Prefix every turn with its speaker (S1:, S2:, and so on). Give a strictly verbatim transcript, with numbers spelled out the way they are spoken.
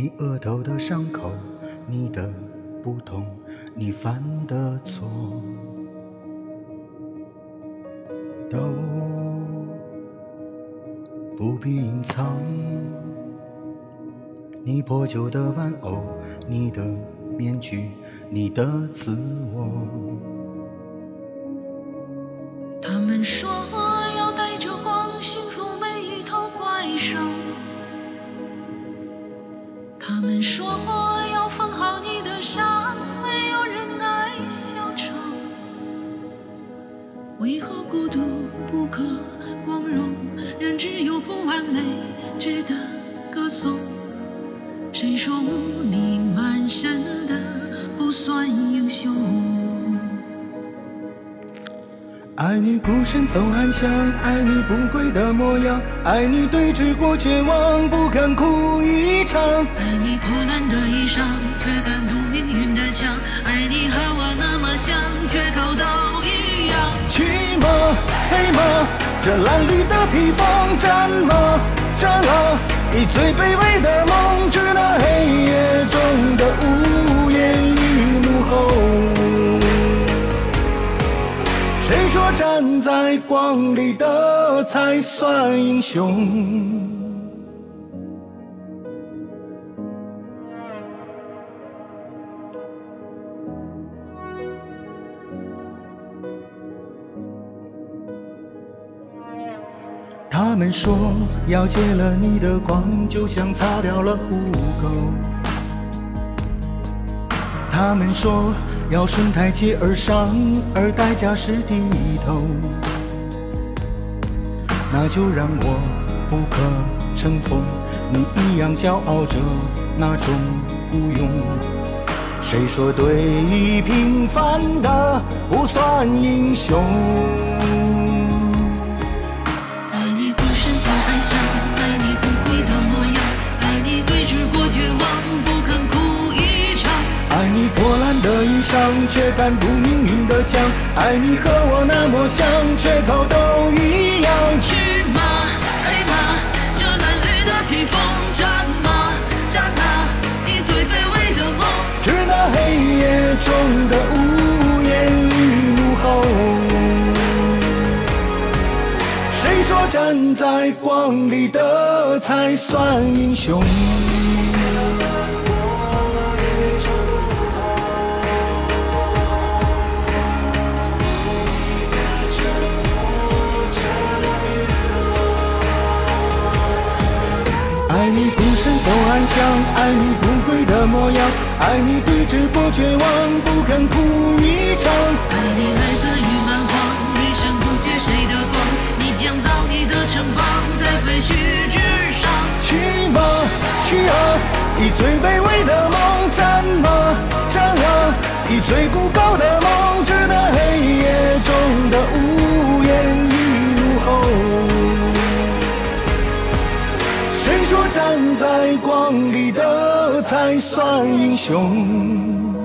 S1: 你额头的伤口，你的不同，你犯的错，都不必隐藏。你破旧的玩偶，你的面具，你的自我。
S2: 他们说要带着光驯服每一头怪兽，他们说要缝好你的伤，没有人爱小丑。为何孤独不可光荣？人只有不完美值得歌颂。谁说污泥满身的不算英雄？
S1: 爱你孤身走暗巷，爱你不跪的模样，爱你对峙过绝望，不敢哭一场。
S2: 爱你破烂的衣裳，却敢堵命运的枪。爱你和我那么像，缺口都一样。
S1: 去吗，黑吗？这褴褛的披风，战吗？战啊！以最卑微的梦，致那黑夜中的无言与怒吼。谁说站在光里的才算英雄？他们说要戒了你的光，就像擦掉了污垢。他们说要顺台阶而上，而代价是低头。那就让我不可乘风，你一样骄傲着那种孤勇。谁说对平凡的不算英雄？
S2: 爱你不跪的模样，爱你对峙过绝望，不肯哭一场。
S1: 爱你破烂的衣裳，却敢堵命运的枪。爱你和我那么像，缺口都一样。
S2: 去吗，黑吗？这褴褛的披风，战吗？战啊！以最卑微的梦，
S1: 致那黑夜中的无言与怒吼。谁说站在光里的才算英雄？爱你孤身走暗巷，爱你不跪的模样，爱你对峙过绝望，不肯哭一场。
S2: 爱你来自于蛮荒，一生不借谁的光，你建造你的城邦，在废墟之上。
S1: 去吧，去啊！以最卑微的梦，战吧，战啊！以最孤高的梦，致那黑夜中的无言与怒吼。谁说站在光里的才算英雄？